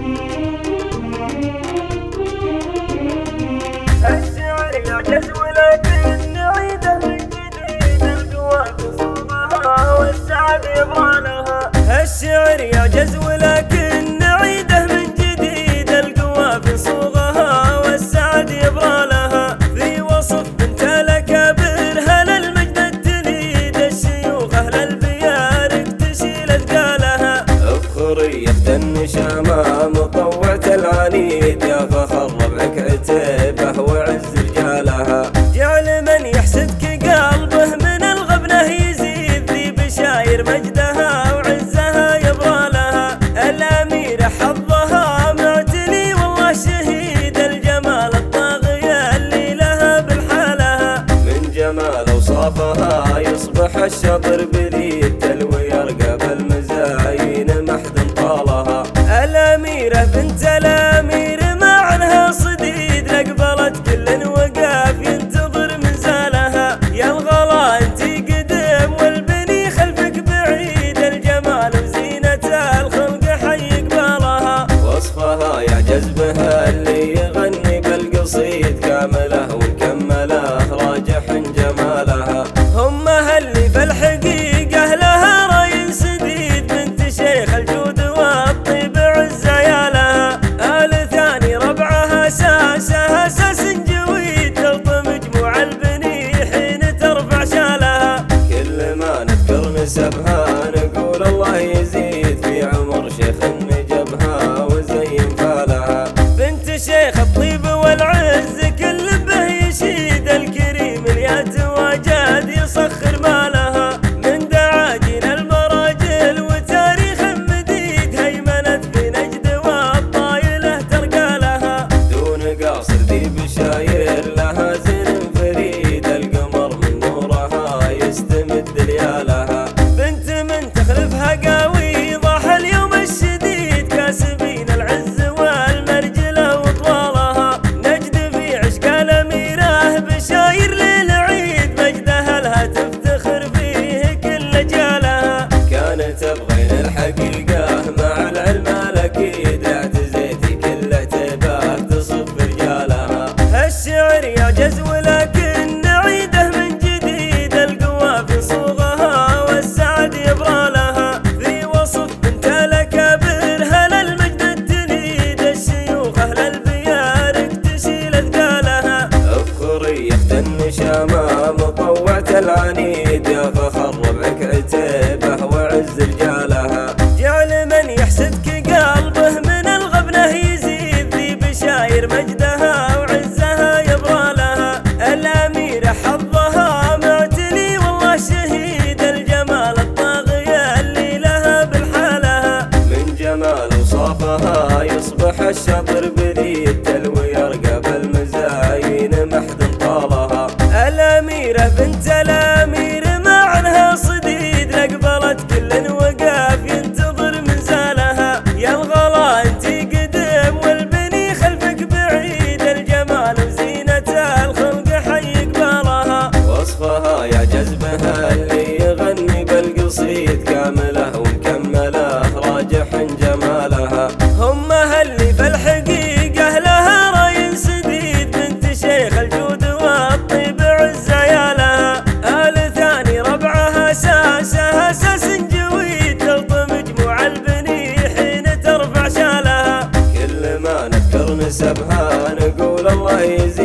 الشعر يعجز ولكن نعيده من جديد، القوى بصوبها والسعد يبغى لها. الشعر يعجز ولكن نعيده من جديد، القوى بصوغها والسعد يبغى لها. في وصف بنت الأكابر هل المجد التليد، الشيوخ أهل البيارق تشيل أثقالها. افخرية النشامة مطوعة العنيد، يا فخر ربعك عتيبه وعز رجالها. جعل من يحسدك قلبه من الغبنة يزيد، ذي بشاير مجدها وعزها يبغى لها. الأميرة حظها معتلي والله شهيد، الجمال الطاغية اللي لها بالحالها. من جمال أوصافها يصبح الشطر بليد، تلوي يرقى بالمزاين محد طالها. الأميرة بنت الأمير ما عنها صديد، لقبلت كل وقاف ينتظر منزالها. يا الغلا انتي قدم والبني خلفك بعيد، الجمال وزينة الخلق حي قبالها. وصفها يعجز بها اللي يغني بالقصيد، كامله ومكمله راجح جمالها. هم اللي في الحقيقة لها راي سديد، بنت شيخ الجود والطيب عز عيالها. آل ثاني ربعها ساسها ساس جويد، تلطم مجموع البني حين ترفع شالها. كل ما نذكر نسبها نقول الله يزيد، في عمر شيخ نجبها وزين فالها. بنت شيخ الطيب والعز كل به يشيد، الكريم اليات واجد يسخر مالها. من دعاجين المراجل وتاريخ مديد، هيمنت في نجد والطايله ترقى لها. دون قاصر ذي بشاير لها زين فريد، القمر من نورها يستمد ليالها. بنت من تخلفها قاوي ضاح اليوم الشديد، كاسبين العز والمرجله وطوالها. نجد في عشق الأميرة بشاير للعيد، مجدها لها تفتخر فيه كل جالها. كانت تبغين الحقيقة مع العلم الأكيد، اعتزيتي كل اعتباك تصف رجالها. الشعر يعجز ولكن نعيده من جديد، القوى في صوغها والسعد يبغى لها. في وصف بنت الأكابر هل المجد التليد، الشيوخ أهل البيارق تشيل أثقالها. افخرية النشامة مطوعة العنيد، يا فخر ربعك عتيبه وعز رجالها. جعل من يحسدك قلبه من الغبنة يزيد، ذي بشاير مجدها وعزها يبغى لها. الأميرة حظها معتلي والله شهيد، الجمال الطاغية اللي لها بالحالها. من جمال أوصافها يصبح الشطر بليد، تلوي يرقى بالمزاين محد طالها. الأميرة بنت الأمير ما عنها صديد، لقبلت كل وقاف ينتظر منزالها. يا الغلا انتي قدم والبني خلفك بعيد، الجمال وزينة الخلق حي قبالها. وصفها يعجز بها اللي يغني بالقصيد، كامله ومكمله راجح جمالها. هم اللي في الحقيقة لها راي سديد، بنت شيخ الجود والطيب عز عيالها. آل ثاني ربعها ساسها ساس جويد، تلطم مجموع البني حين ترفع شالها. كل ما نذكر نسبها نقول الله يزيد،